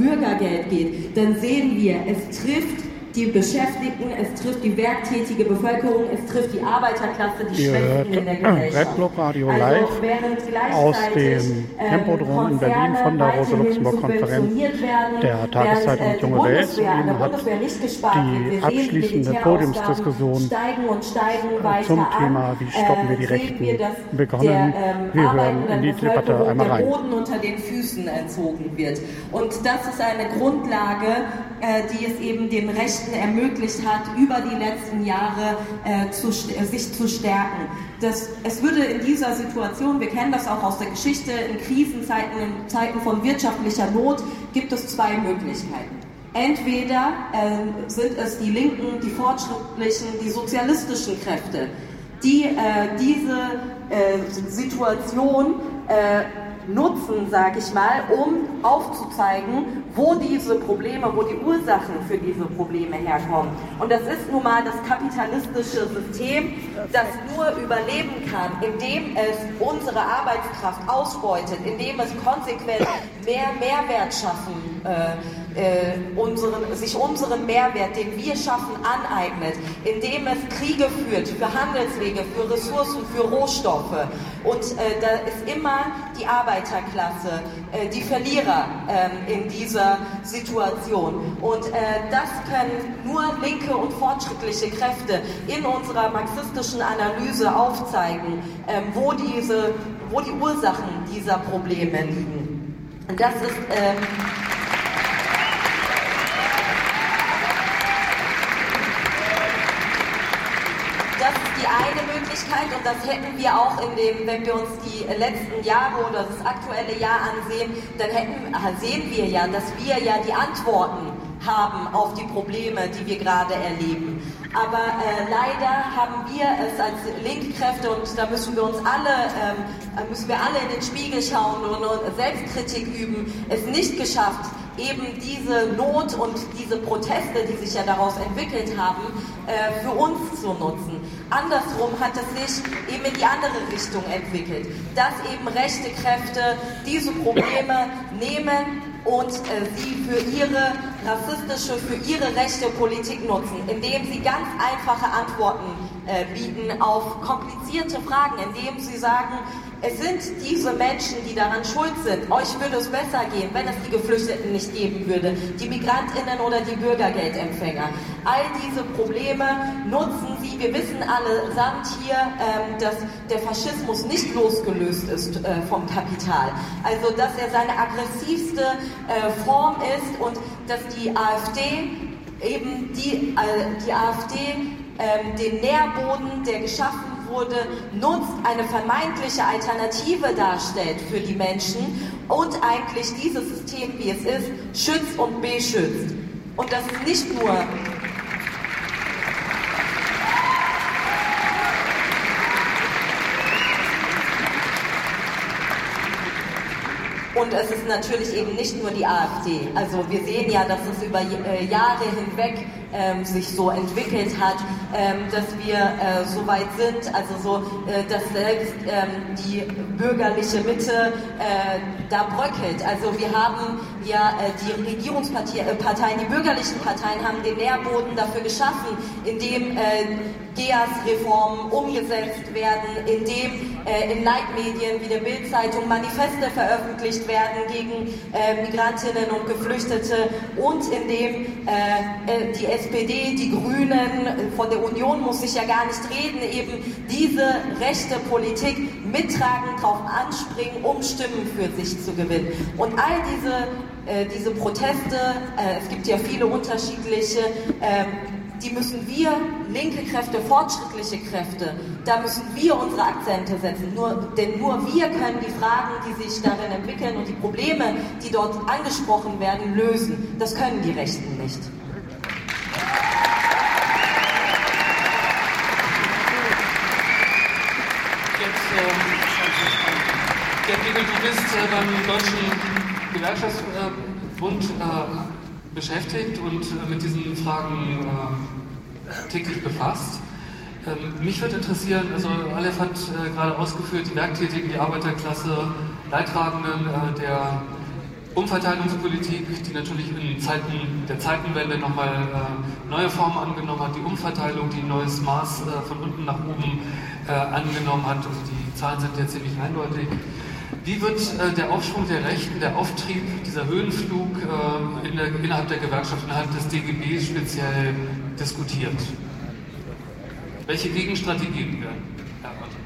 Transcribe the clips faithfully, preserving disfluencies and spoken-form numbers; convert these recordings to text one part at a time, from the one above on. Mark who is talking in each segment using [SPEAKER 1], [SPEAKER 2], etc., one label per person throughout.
[SPEAKER 1] Bürgergeld geht, dann sehen wir, es trifft die Beschäftigten, es trifft die werktätige Bevölkerung, es trifft die Arbeiterklasse, die Schwächsten in der Gesellschaft.
[SPEAKER 2] Red Block Radio Live also, aus dem Tempodrom in Berlin von der Rosa-Luxemburg-Konferenz der Tageszeitung
[SPEAKER 1] äh,
[SPEAKER 2] Junge Welt.
[SPEAKER 1] Soeben
[SPEAKER 2] hat die abschließende Podiumsdiskussion zum Thema Wie stoppen wir die Rechten begonnen. Wir hören in die Debatte einmal rein.
[SPEAKER 1] Der Boden unter den Füßen entzogen wird. Und das ist eine Grundlage, äh, die es eben den Rechten ermöglicht hat, über die letzten Jahre äh, zu, äh, sich zu stärken. Das, es würde in dieser Situation, wir kennen das auch aus der Geschichte, in Krisenzeiten, in Zeiten von wirtschaftlicher Not, gibt es zwei Möglichkeiten. Entweder äh, sind es die Linken, die fortschrittlichen, die sozialistischen Kräfte, die äh, diese äh, Situation äh, nutzen, sage ich mal, um aufzuzeigen, wo diese Probleme, wo die Ursachen für diese Probleme herkommen. Und das ist nun mal das kapitalistische System, das nur überleben kann, indem es unsere Arbeitskraft ausbeutet, indem es konsequent mehr Mehrwert schaffen, äh, äh, unseren, sich unseren Mehrwert, den wir schaffen, aneignet, indem es Kriege führt für Handelswege, für Ressourcen, für Rohstoffe. Und äh, da ist immer die Arbeiterklasse, äh, die Verlierer äh, in dieser Situation. Und äh, das können nur linke und fortschrittliche Kräfte in unserer marxistischen Analyse aufzeigen, äh, wo, diese, wo die Ursachen dieser Probleme liegen. Und das ist... Äh, Das ist die eine Möglichkeit und das hätten wir auch in dem, wenn wir uns die letzten Jahre oder das aktuelle Jahr ansehen, dann hätten, sehen wir ja, dass wir ja die Antworten haben auf die Probleme, die wir gerade erleben. Aber äh, leider haben wir es als Linkkräfte, und da müssen wir uns alle, ähm, müssen wir alle in den Spiegel schauen und, und Selbstkritik üben, es nicht geschafft, eben diese Not und diese Proteste, die sich ja daraus entwickelt haben, äh, für uns zu nutzen. Andersrum hat es sich eben in die andere Richtung entwickelt, dass eben rechte Kräfte diese Probleme nehmen und äh, sie für ihre rassistische, für ihre rechte Politik nutzen, indem sie ganz einfache Antworten äh, bieten auf komplizierte Fragen, indem sie sagen, es sind diese Menschen, die daran schuld sind. Euch würde es besser gehen, wenn es die Geflüchteten nicht geben würde, die MigrantInnen oder die Bürgergeldempfänger. All diese Probleme nutzen sie. Wir wissen allesamt hier, ähm, dass der Faschismus nicht losgelöst ist äh, vom Kapital. Also, dass er seine aggressivste äh, Form ist und dass die AfD eben die, äh, die AfD ähm, den Nährboden, der geschaffen wurde, nutzt, eine vermeintliche Alternative darstellt für die Menschen und eigentlich dieses System, wie es ist, schützt und beschützt. Und das ist nicht nur Und es ist natürlich eben nicht nur die AfD. Also wir sehen ja, dass es über äh, Jahre hinweg ähm, sich so entwickelt hat, ähm, dass wir äh, so weit sind, also so, äh, dass selbst ähm, die bürgerliche Mitte äh, da bröckelt. Also wir haben ja äh, die Regierungsparteien, äh, die bürgerlichen Parteien haben den Nährboden dafür geschaffen, indem äh, G E A S-Reformen umgesetzt werden, indem äh, in Leitmedien wie der Bild-Zeitung Manifeste veröffentlicht werden gegen äh, Migrantinnen und Geflüchtete und indem äh, die S P D, die Grünen, von der Union muss ich ja gar nicht reden, eben diese rechte Politik mittragen, darauf anspringen, um Stimmen für sich zu gewinnen. Und all diese, äh, diese Proteste, äh, es gibt ja viele unterschiedliche, äh, die müssen wir, linke Kräfte, fortschrittliche Kräfte, da müssen wir unsere Akzente setzen. Nur, denn nur wir können die Fragen, die sich darin entwickeln und die Probleme, die dort angesprochen werden, lösen. Das können die Rechten nicht.
[SPEAKER 3] Jetzt, äh, der Pegel, du bist äh, beim Deutschen Gewerkschaftsbund äh, beschäftigt und äh, mit diesen Fragen äh, täglich befasst. Ähm, mich würde interessieren, also Aleph hat äh, gerade ausgeführt, die Werktätigen, die Arbeiterklasse, Leidtragenden äh, der Umverteilungspolitik, die natürlich in Zeiten der Zeitenwende nochmal äh, neue Formen angenommen hat, die Umverteilung, die ein neues Maß äh, von unten nach oben äh, angenommen hat. Also die Zahlen sind ja ziemlich eindeutig. Wie wird äh, der Aufschwung der Rechten, der Auftrieb, dieser Höhenflug äh, in der, innerhalb der Gewerkschaft, innerhalb des D G B speziell diskutiert? Welche Gegenstrategien werden erörtert?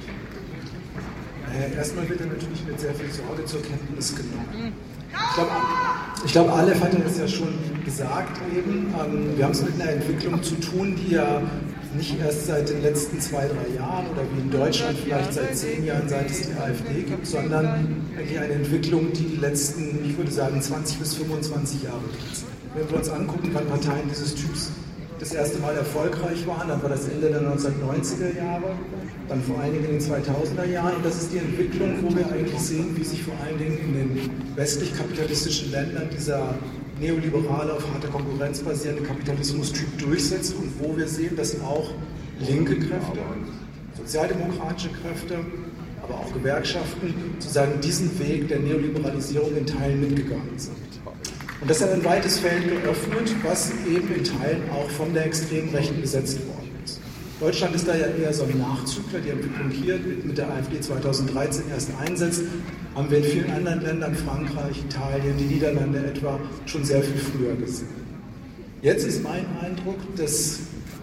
[SPEAKER 4] Äh, erstmal wird er natürlich mit sehr viel Sorge zur Kenntnis genommen. Ich glaube, ich glaube, Aleph hatte das ja schon gesagt eben. Ähm, wir haben es mit einer Entwicklung zu tun, die ja nicht erst seit den letzten zwei, drei Jahren oder wie in Deutschland vielleicht seit zehn Jahren, seit es die AfD gibt, sondern eigentlich eine Entwicklung, die die letzten, ich würde sagen, zwanzig bis fünfundzwanzig Jahre gibt. Wenn wir uns angucken, wann Parteien dieses Typs das erste Mal erfolgreich waren, dann war das Ende der neunzehnhundertneunziger Jahre, dann vor allen Dingen in den zweitausender Jahren. Und das ist die Entwicklung, wo wir eigentlich sehen, wie sich vor allen Dingen in den westlich-kapitalistischen Ländern dieser neoliberale, auf harter Konkurrenz basierende Kapitalismus-Typ durchsetzt und wo wir sehen, dass auch linke Kräfte, sozialdemokratische Kräfte, aber auch Gewerkschaften sozusagen diesen Weg der Neoliberalisierung in Teilen mitgegangen sind. Und das hat ein weites Feld geöffnet, was eben in Teilen auch von der extremen Rechten besetzt worden ist. Deutschland ist da ja eher so ein Nachzügler. Die Entwicklung hier mit der AfD zweitausenddreizehn erst einsetzt, haben wir in vielen anderen Ländern, Frankreich, Italien, die Niederlande etwa, schon sehr viel früher gesehen. Jetzt ist mein Eindruck, dass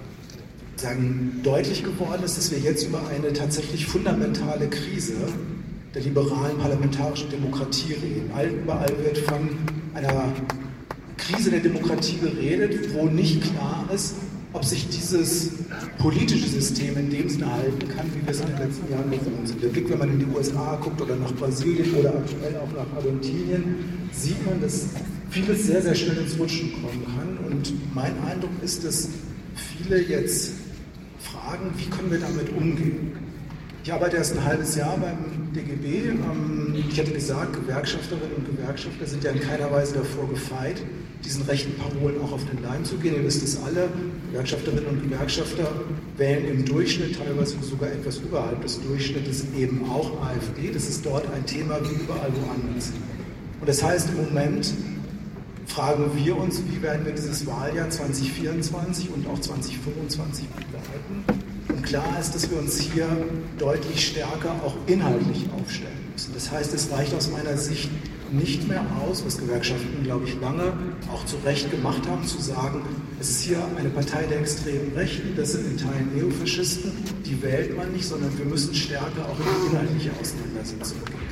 [SPEAKER 4] sagen, deutlich geworden ist, dass wir jetzt über eine tatsächlich fundamentale Krise der liberalen parlamentarischen Demokratie reden. Überall wird von einer Krise der Demokratie geredet, wo nicht klar ist, ob sich dieses politische System in dem Sinne halten kann, wie wir es in den letzten Jahren gewohnt sind. Der Blick, wenn man in die U S A guckt oder nach Brasilien oder aktuell auch nach Argentinien, sieht man, dass vieles sehr, sehr schnell ins Rutschen kommen kann. Und mein Eindruck ist, dass viele jetzt fragen, wie können wir damit umgehen? Ich arbeite erst ein halbes Jahr beim D G B. Ich hatte gesagt, Gewerkschafterinnen und Gewerkschafter sind ja in keiner Weise davor gefeit, diesen rechten Parolen auch auf den Leim zu gehen. Ihr wisst es alle, Gewerkschafterinnen und Gewerkschafter wählen im Durchschnitt, teilweise sogar etwas überhalb des Durchschnittes, eben auch AfD. Das ist dort ein Thema wie überall woanders. Und das heißt, im Moment fragen wir uns, wie werden wir dieses Wahljahr zwanzig vierundzwanzig und auch zwanzig fünfundzwanzig begleiten. Und klar ist, dass wir uns hier deutlich stärker auch inhaltlich aufstellen müssen. Das heißt, es reicht aus meiner Sicht nicht mehr aus, was Gewerkschaften, glaube ich, lange auch zu Recht gemacht haben, zu sagen, es ist hier eine Partei der extremen Rechten, das sind in Teilen Neofaschisten, die wählt man nicht, sondern wir müssen stärker auch in die inhaltliche Auseinandersetzung gehen.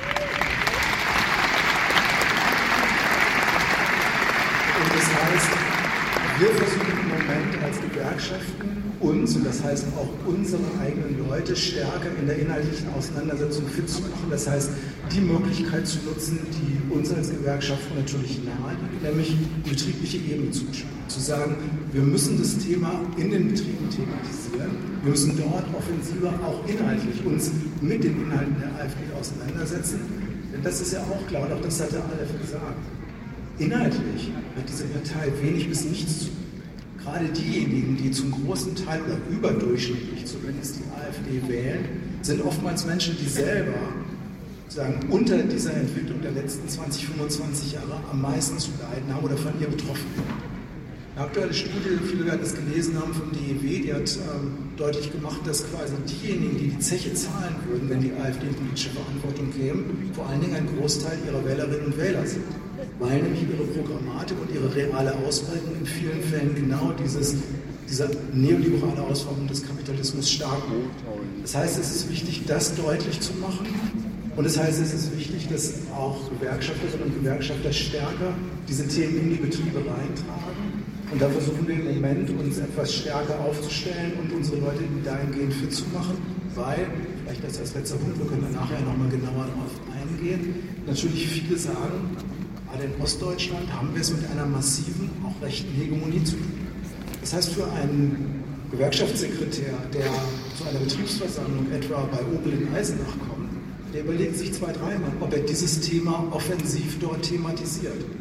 [SPEAKER 4] Und das heißt, wir versuchen im Moment als Gewerkschaften uns, und das heißt auch unsere eigenen Leute, stärker in der inhaltlichen Auseinandersetzung fit zu machen. Das heißt, die Möglichkeit zu nutzen, die uns als Gewerkschaften natürlich nahe liegt, nämlich die betriebliche Ebene zu bespielen. Zu sagen, wir müssen das Thema in den Betrieben thematisieren, wir müssen dort offensiver auch inhaltlich uns mit den Inhalten der AfD auseinandersetzen. Denn das ist ja auch klar, und auch das hat der Aleph gesagt. Inhaltlich hat diese Partei wenig bis nichts zu tun. Gerade diejenigen, die zum großen Teil oder überdurchschnittlich zumindest die AfD wählen, sind oftmals Menschen, die selber sagen, unter dieser Entwicklung der letzten zwanzig, fünfundzwanzig Jahre am meisten zu leiden haben oder von ihr betroffen sind. Eine aktuelle Studie, viele werden es gelesen haben, vom D E W, die hat ähm, deutlich gemacht, dass quasi diejenigen, die die Zeche zahlen würden, wenn die AfD in politische Verantwortung käme, vor allen Dingen ein Großteil ihrer Wählerinnen und Wähler sind. Weil nämlich ihre Programmatik und ihre reale Ausprägung in vielen Fällen genau dieses, diese neoliberale Ausformung des Kapitalismus stark macht. Das heißt, es ist wichtig, das deutlich zu machen. Und das heißt, es ist wichtig, dass auch Gewerkschafterinnen und Gewerkschafter stärker diese Themen in die Betriebe reintragen. Und da versuchen wir im Moment, uns etwas stärker aufzustellen und unsere Leute dahingehend fit zu machen, weil, vielleicht das als letzter Punkt, wir können dann nachher nochmal genauer darauf eingehen, natürlich viele sagen, gerade in Ostdeutschland haben wir es mit einer massiven, auch rechten Hegemonie zu tun. Das heißt, für einen Gewerkschaftssekretär, der zu einer Betriebsversammlung etwa bei Opel in Eisenach kommt, der überlegt sich zwei, dreimal, ob er dieses Thema offensiv dort thematisiert.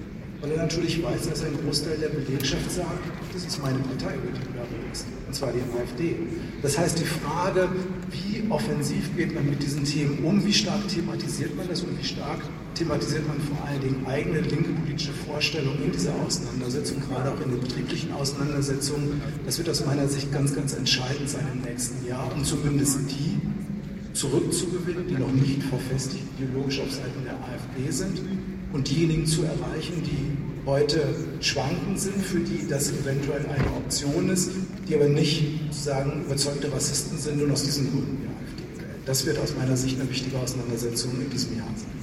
[SPEAKER 4] weil er natürlich weiß, dass ein Großteil der Belegschaft sagt, das ist meine Partei, über die du da redest, und zwar die AfD. Das heißt, die Frage, wie offensiv geht man mit diesen Themen um, wie stark thematisiert man das und wie stark thematisiert man vor allen Dingen eigene linke politische Vorstellungen in dieser Auseinandersetzung, gerade auch in den betrieblichen Auseinandersetzungen, das wird aus meiner Sicht ganz, ganz entscheidend sein im nächsten Jahr, um zumindest die zurückzugewinnen, die noch nicht verfestigt ideologisch auf Seiten der AfD sind, und diejenigen zu erreichen, die heute schwankend sind, für die das eventuell eine Option ist, die aber nicht sozusagen überzeugte Rassisten sind und aus diesen Gründen die AfD wählen. Das wird aus meiner Sicht eine wichtige Auseinandersetzung in diesem Jahr sein.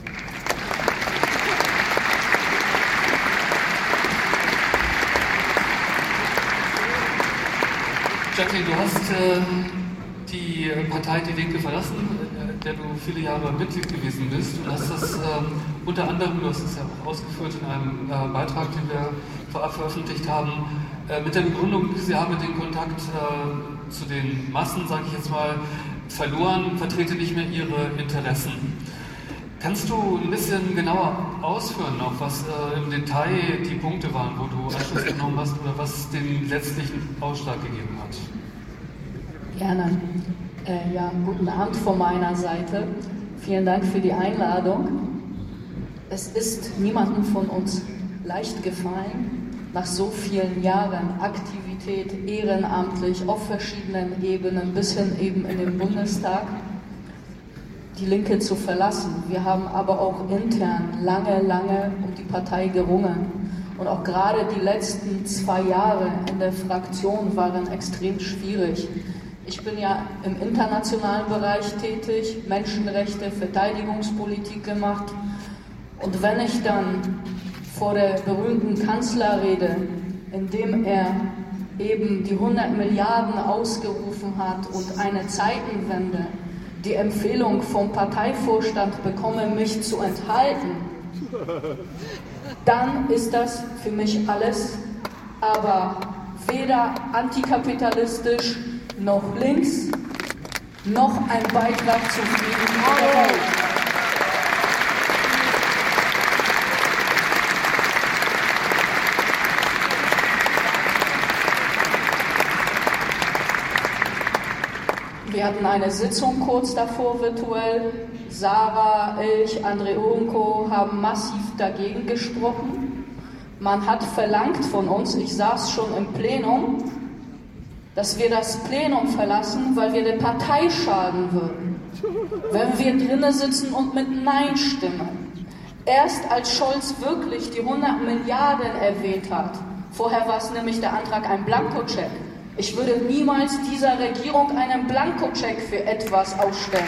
[SPEAKER 3] Jacqueline, du hast äh, die Partei Die Linke verlassen, äh, der du viele Jahre Mitglied gewesen bist. Du hast das äh, unter anderem, du hast es ja auch ausgeführt in einem äh, Beitrag, den wir vorab veröffentlicht haben, äh, mit der Begründung, sie haben den Kontakt äh, zu den Massen, sage ich jetzt mal, verloren, vertrete nicht mehr ihre Interessen. Kannst du ein bisschen genauer ausführen, noch was äh, im Detail die Punkte waren, wo du Anschluss genommen hast oder was den letztlichen Ausschlag gegeben hat?
[SPEAKER 5] Gerne. Äh, ja, guten Abend von meiner Seite. Vielen Dank für die Einladung. Es ist niemandem von uns leicht gefallen, nach so vielen Jahren Aktivität ehrenamtlich auf verschiedenen Ebenen bis hin eben in den Bundestag die Linke zu verlassen. Wir haben aber auch intern lange, lange um die Partei gerungen. Und auch gerade die letzten zwei Jahre in der Fraktion waren extrem schwierig. Ich bin ja im internationalen Bereich tätig, Menschenrechte, Verteidigungspolitik gemacht. Und wenn ich dann vor der berühmten Kanzlerrede, in dem er eben die hundert Milliarden ausgerufen hat und eine Zeitenwende, die Empfehlung vom Parteivorstand bekomme, mich zu enthalten, dann ist das für mich alles, aber weder antikapitalistisch noch links, noch ein Beitrag zu Frieden der Welt. Wir hatten eine Sitzung kurz davor virtuell. Sarah, ich, André Urenko haben massiv dagegen gesprochen. Man hat verlangt von uns, ich saß schon im Plenum, dass wir das Plenum verlassen, weil wir der Partei schaden würden, wenn wir drinnen sitzen und mit Nein stimmen. Erst als Scholz wirklich die hundert Milliarden erwähnt hat, vorher war es nämlich der Antrag ein Blankocheck. Ich würde niemals dieser Regierung einen Blankocheck für etwas ausstellen.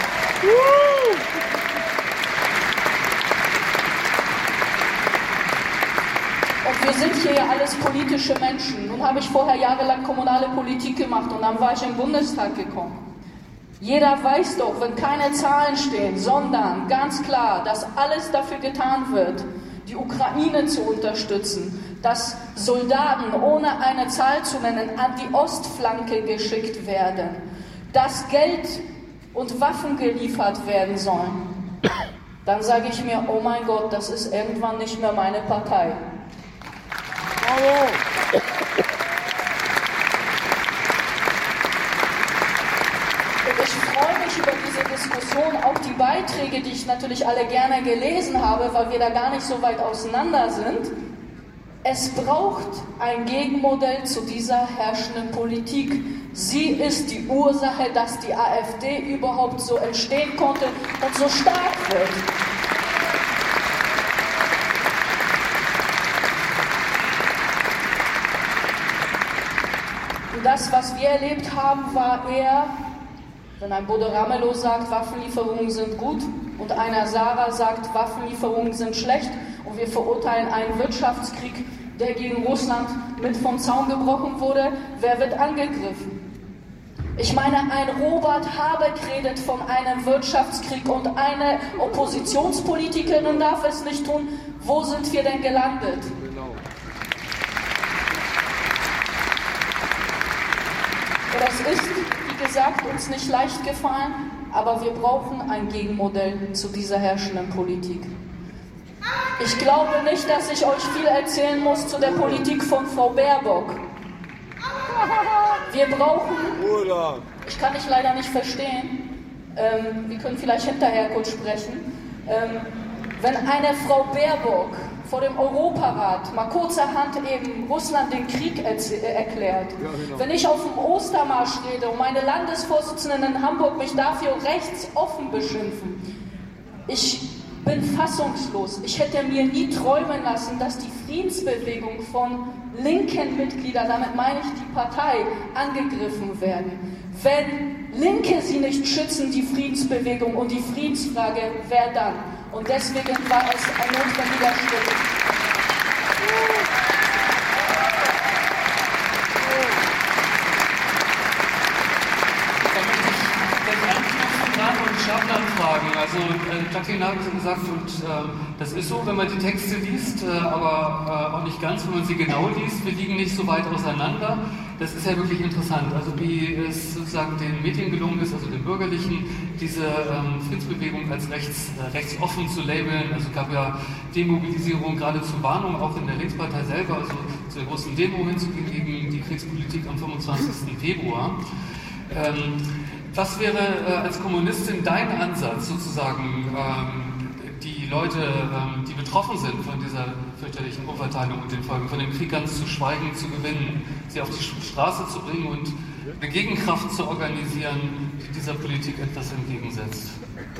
[SPEAKER 5] Und wir sind hier ja alles politische Menschen. Nun habe ich vorher jahrelang kommunale Politik gemacht und dann war ich im Bundestag gekommen. Jeder weiß doch, wenn keine Zahlen stehen, sondern ganz klar, dass alles dafür getan wird, die Ukraine zu unterstützen, dass Soldaten, ohne eine Zahl zu nennen, an die Ostflanke geschickt werden, dass Geld und Waffen geliefert werden sollen, dann sage ich mir, oh mein Gott, das ist irgendwann nicht mehr meine Partei. Und ich freue mich über diese Diskussion, auch die Beiträge, die ich natürlich alle gerne gelesen habe, weil wir da gar nicht so weit auseinander sind. Es braucht ein Gegenmodell zu dieser herrschenden Politik. Sie ist die Ursache, dass die AfD überhaupt so entstehen konnte und so stark wird. Und das, was wir erlebt haben, war eher, wenn ein Bodo Ramelow sagt, Waffenlieferungen sind gut und einer Sarah sagt, Waffenlieferungen sind schlecht und wir verurteilen einen Wirtschaftskrieg, der gegen Russland mit vom Zaun gebrochen wurde, wer wird angegriffen? Ich meine, ein Robert Habeck redet von einem Wirtschaftskrieg und eine Oppositionspolitikerin darf es nicht tun. Wo sind wir denn gelandet? Das ist, wie gesagt, uns nicht leicht gefallen, aber wir brauchen ein Gegenmodell zu dieser herrschenden Politik. Ich glaube nicht, dass ich euch viel erzählen muss zu der Politik von Frau Baerbock. Wir brauchen... Ich kann dich leider nicht verstehen. Ähm, wir können vielleicht hinterher kurz sprechen. Ähm, wenn eine Frau Baerbock vor dem Europarat mal kurzerhand eben Russland den Krieg erklärt, ja, genau. Wenn ich auf dem Ostermarsch rede und meine Landesvorsitzenden in Hamburg mich dafür rechtsoffen beschimpfen, ich bin fassungslos. Ich hätte mir nie träumen lassen, dass die Friedensbewegung von linken Mitgliedern, damit meine ich die Partei, angegriffen werden. Wenn Linke sie nicht schützen, die Friedensbewegung und die Friedensfrage, wer dann? Und deswegen war es ein notwendiger Schritt.
[SPEAKER 3] Fragen. Also äh, Jacqueline hat gesagt, und äh, das ist so, wenn man die Texte liest, äh, aber äh, auch nicht ganz, wenn man sie genau liest, wir liegen nicht so weit auseinander. Das ist ja wirklich interessant, also wie es sozusagen den Medien gelungen ist, also den Bürgerlichen, diese ähm, Friedensbewegung als rechts, äh, rechtsoffen zu labeln. Also es gab ja Demobilisierung gerade zur Warnung, auch in der Linkspartei selber, also zur großen Demo hinzugehen gegen die Kriegspolitik am fünfundzwanzigsten Februar. Ähm, Was wäre äh, als Kommunistin dein Ansatz, sozusagen ähm, die Leute, ähm, die betroffen sind von dieser fürchterlichen Umverteilung und den Folgen, von dem Krieg ganz zu schweigen, zu gewinnen, sie auf die Straße zu bringen und eine Gegenkraft zu organisieren, die dieser Politik etwas entgegensetzt?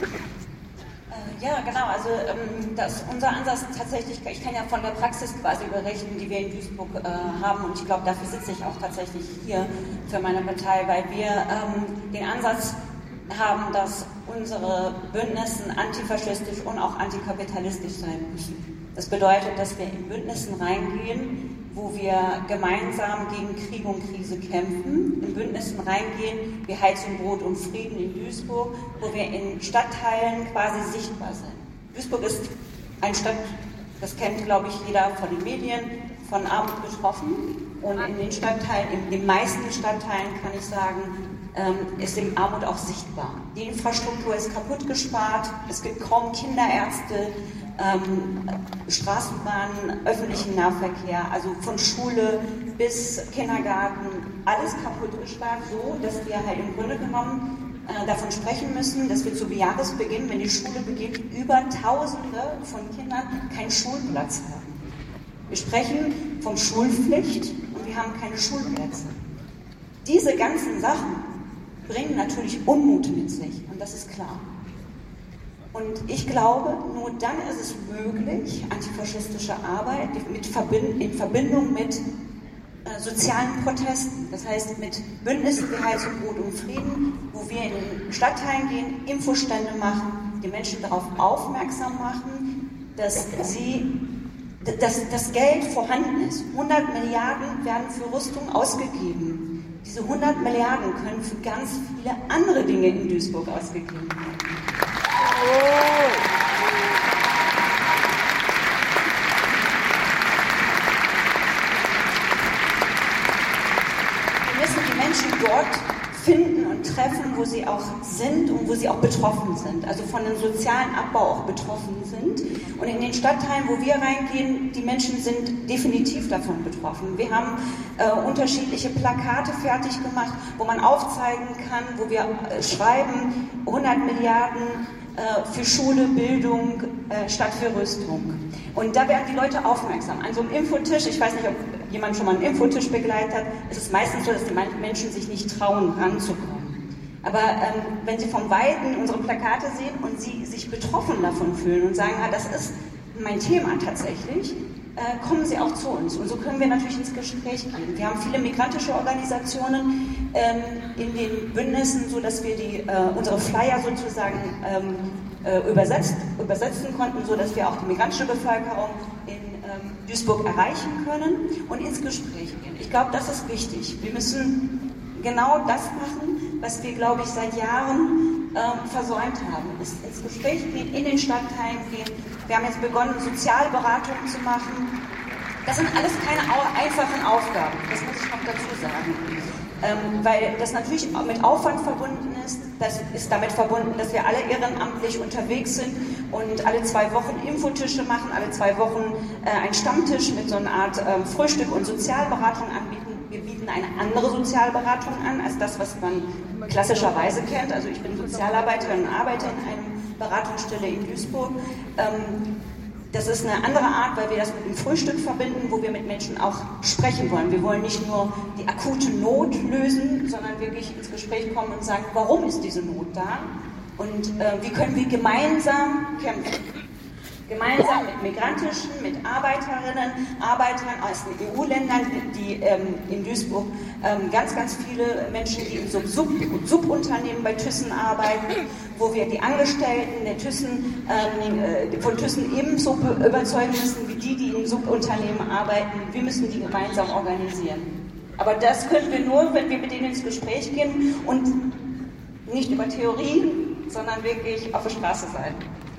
[SPEAKER 1] Ja, genau. Also ähm, das, unser Ansatz tatsächlich, ich kann ja von der Praxis quasi berichten, die wir in Duisburg äh, haben, und ich glaube, dafür sitze ich auch tatsächlich hier für meine Partei, weil wir ähm, den Ansatz haben, dass unsere Bündnisse antifaschistisch und auch antikapitalistisch sein müssen. Das bedeutet, dass wir in Bündnissen reingehen, wo wir gemeinsam gegen Krieg und Krise kämpfen, in Bündnissen reingehen, wie Heizung, Brot und Frieden in Duisburg, wo wir in Stadtteilen quasi sichtbar sind. Duisburg ist eine Stadt, das kennt, glaube ich, jeder von den Medien, von Armut betroffen. Und in den Stadtteilen, in den meisten Stadtteilen kann ich sagen, ist die Armut auch sichtbar. Die Infrastruktur ist kaputt gespart, es gibt kaum Kinderärzte, ähm, Straßenbahnen, öffentlichen Nahverkehr, also von Schule bis Kindergarten, alles kaputt gespart, so dass wir halt im Grunde genommen äh, davon sprechen müssen, dass wir zu Jahresbeginn, wenn die Schule beginnt, über Tausende von Kindern keinen Schulplatz haben. Wir sprechen von Schulpflicht und wir haben keine Schulplätze. Diese ganzen Sachen bringen natürlich Unmut mit sich, und das ist klar. Und ich glaube, nur dann ist es möglich, antifaschistische Arbeit mit Verbind- in Verbindung mit äh, sozialen Protesten, das heißt mit Bündnissen wie Heizung, Brot und Frieden, wo wir in Stadtteilen gehen, Infostände machen, die Menschen darauf aufmerksam machen, dass sie dass das Geld vorhanden ist. hundert Milliarden werden für Rüstung ausgegeben. Diese hundert Milliarden können für ganz viele andere Dinge in Duisburg ausgegeben werden. Wir müssen die Menschen dort finden und treffen, wo sie auch sind und wo sie auch betroffen sind, also von dem sozialen Abbau auch betroffen sind. Und in den Stadtteilen, wo wir reingehen, die Menschen sind definitiv davon betroffen. Wir haben äh, unterschiedliche Plakate fertig gemacht, wo man aufzeigen kann, wo wir äh, schreiben, hundert Milliarden äh, für Schule, Bildung äh, statt für Rüstung. Und da werden die Leute aufmerksam. An so einem Infotisch, ich weiß nicht, ob jemand schon mal einen Infotisch begleitet hat, ist es meistens so, dass die Menschen sich nicht trauen, ranzukommen. Aber ähm, wenn Sie vom Weiten unsere Plakate sehen und Sie sich betroffen davon fühlen und sagen, ah, das ist mein Thema tatsächlich, äh, kommen Sie auch zu uns. Und so können wir natürlich ins Gespräch gehen. Wir haben viele migrantische Organisationen ähm, in den Bündnissen, sodass wir die, äh, unsere Flyer sozusagen ähm, äh, übersetzt, übersetzen konnten, sodass wir auch die migrantische Bevölkerung in ähm, Duisburg erreichen können und ins Gespräch gehen. Ich glaube, das ist wichtig. Wir müssen genau das machen, was wir, glaube ich, seit Jahren äh, versäumt haben, ist ins Gespräch gehen, in den Stadtteilen gehen. Wir haben jetzt begonnen, Sozialberatungen zu machen. Das sind alles keine einfachen Aufgaben, das muss ich noch dazu sagen.
[SPEAKER 6] Ähm, weil das natürlich auch mit Aufwand verbunden ist. Das ist damit verbunden, dass wir alle ehrenamtlich unterwegs sind und alle zwei Wochen Infotische machen, alle zwei Wochen äh, einen Stammtisch mit so einer Art äh, Frühstück und Sozialberatung anbieten. Wir bieten eine andere Sozialberatung an, als das, was man klassischerweise kennt. Also ich bin Sozialarbeiterin und arbeite in einer Beratungsstelle in Duisburg. Ähm, Das ist eine andere Art, weil wir das mit dem Frühstück verbinden, wo wir mit Menschen auch sprechen wollen. Wir wollen nicht nur die akute Not lösen, sondern wirklich ins Gespräch kommen und sagen, warum ist diese Not da und äh, wie können wir gemeinsam kämpfen. Gemeinsam mit migrantischen, mit Arbeiterinnen, Arbeitern aus den E U-Ländern, die ähm, in Duisburg ähm, ganz, ganz viele Menschen, die in Sub- Sub- Subunternehmen bei Thyssen arbeiten, wo wir die Angestellten der Thyssen, ähm, von Thyssen ebenso überzeugen müssen, wie die, die in Subunternehmen arbeiten. Wir müssen die gemeinsam organisieren. Aber das können wir nur, wenn wir mit denen ins Gespräch gehen und nicht über Theorien, sondern wirklich auf der Straße sein.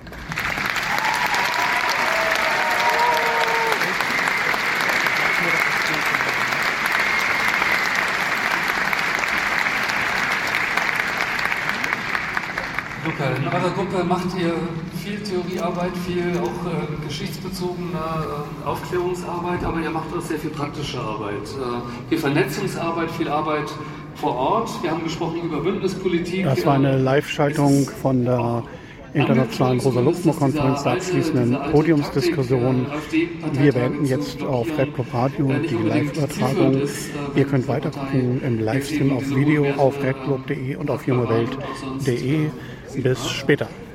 [SPEAKER 3] Luca, in eurer Gruppe macht ihr viel Theoriearbeit, viel auch äh, geschichtsbezogene äh, Aufklärungsarbeit, aber ihr macht auch sehr viel praktische Arbeit. Äh, viel Vernetzungsarbeit, viel Arbeit vor Ort. Wir haben gesprochen über Bündnispolitik.
[SPEAKER 2] Das war eine Live-Schaltung von der internationalen Rosa-Luxemburg-Konferenz, der abschließenden Podiumsdiskussion. Wir beenden jetzt auf Red Club Radio die Live-Übertragung. Ihr könnt weiter gucken im Livestream auf Video auf redclub punkt de und auf jungewelt punkt de. Bis später.